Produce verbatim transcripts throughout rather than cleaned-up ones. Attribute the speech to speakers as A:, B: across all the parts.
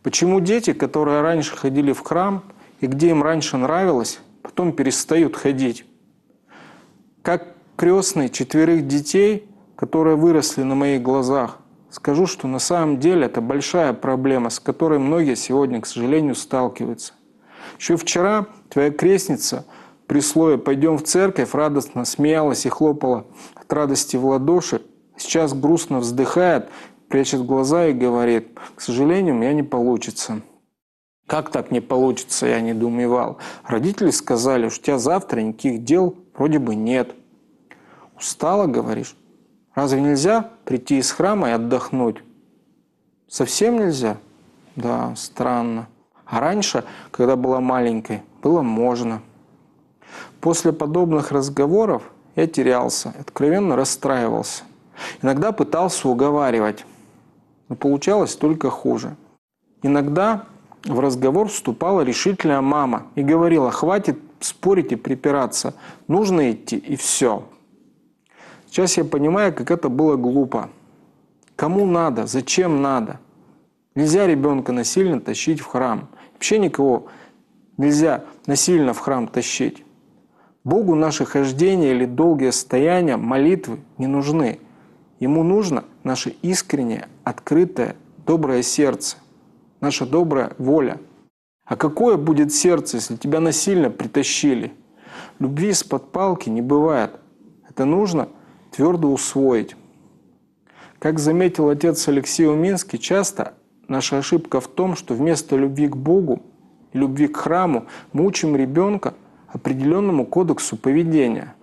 A: Почему дети, которые раньше ходили в храм, и где им раньше нравилось, потом перестают ходить? Как крестный четверых детей, которые выросли на моих глазах, скажу, что на самом деле это большая проблема, с которой многие сегодня, к сожалению, сталкиваются. Еще вчера твоя крестница при слове «пойдем в церковь» радостно смеялась и хлопала от радости в ладоши. Сейчас грустно вздыхает, прячет глаза и говорит: «К сожалению, у меня не получится». Как так не получится, я недоумевал. Родители сказали, что у тебя завтра никаких дел вроде бы нет. Устала, говоришь? Разве нельзя прийти из храма и отдохнуть? Совсем нельзя? Да, странно. А раньше, когда была маленькой, было можно. После подобных разговоров я терялся, откровенно расстраивался. Иногда пытался уговаривать, но получалось только хуже. Иногда в разговор вступала решительная мама и говорила: «Хватит спорить и припираться, нужно идти и все». Сейчас я понимаю, как это было глупо. Кому надо? Зачем надо? Нельзя ребенка насильно тащить в храм. Вообще никого нельзя насильно в храм тащить. Богу наши хождения или долгие стояния, молитвы не нужны. Ему нужно наше искреннее, открытое, доброе сердце, наша добрая воля. А какое будет сердце, если тебя насильно притащили? Любви из-под палки не бывает. Это нужно твердо усвоить. Как заметил отец Алексей Уминский, часто наша ошибка в том, что вместо любви к Богу и любви к храму мы учим ребенка определенному кодексу поведения,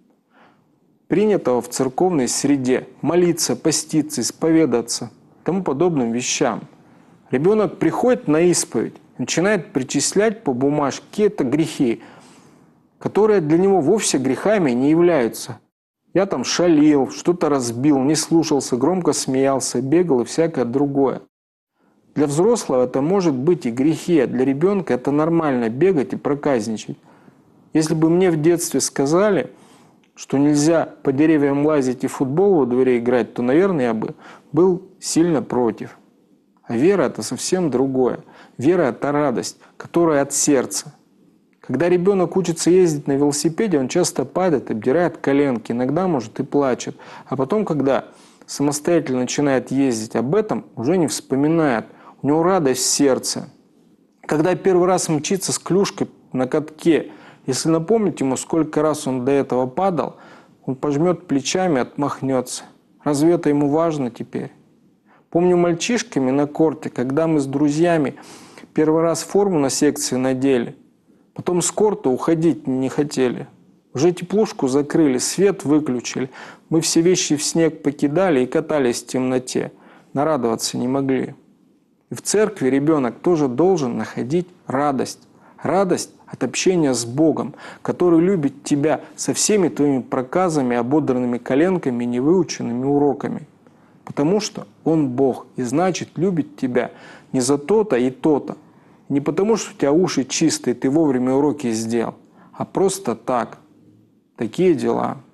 A: принятого в церковной среде: молиться, поститься, исповедаться, тому подобным вещам. Ребенок приходит на исповедь, начинает причислять по бумажке какие-то грехи, которые для него вовсе грехами не являются. Я там шалил, что-то разбил, не слушался, громко смеялся, бегал и всякое другое. Для взрослого это может быть и грехи, а для ребенка это нормально — бегать и проказничать. Если бы мне в детстве сказали, что нельзя по деревьям лазить и в футбол во дворе играть, то, наверное, я бы был сильно против. А вера — это совсем другое. Вера — это радость, которая от сердца. Когда ребенок учится ездить на велосипеде, он часто падает, обдирает коленки, иногда, может, и плачет. А потом, когда самостоятельно начинает ездить, об этом уже не вспоминает. У него радость в сердце. Когда первый раз мчится с клюшкой на катке, если напомнить ему, сколько раз он до этого падал, он пожмет плечами, отмахнется. Разве это ему важно теперь? Помню мальчишками на корте, когда мы с друзьями первый раз форму на секции надели, потом с корта уходить не хотели. Уже теплушку закрыли, свет выключили. Мы все вещи в снег покидали и катались в темноте. Нарадоваться не могли. И в церкви ребенок тоже должен находить радость. Радость от общения с Богом, который любит тебя со всеми твоими проказами, ободранными коленками и невыученными уроками. Потому что Он Бог, и значит любит тебя не за то-то и то-то. Не потому, что у тебя уши чистые, ты вовремя уроки сделал, а просто так. Такие дела.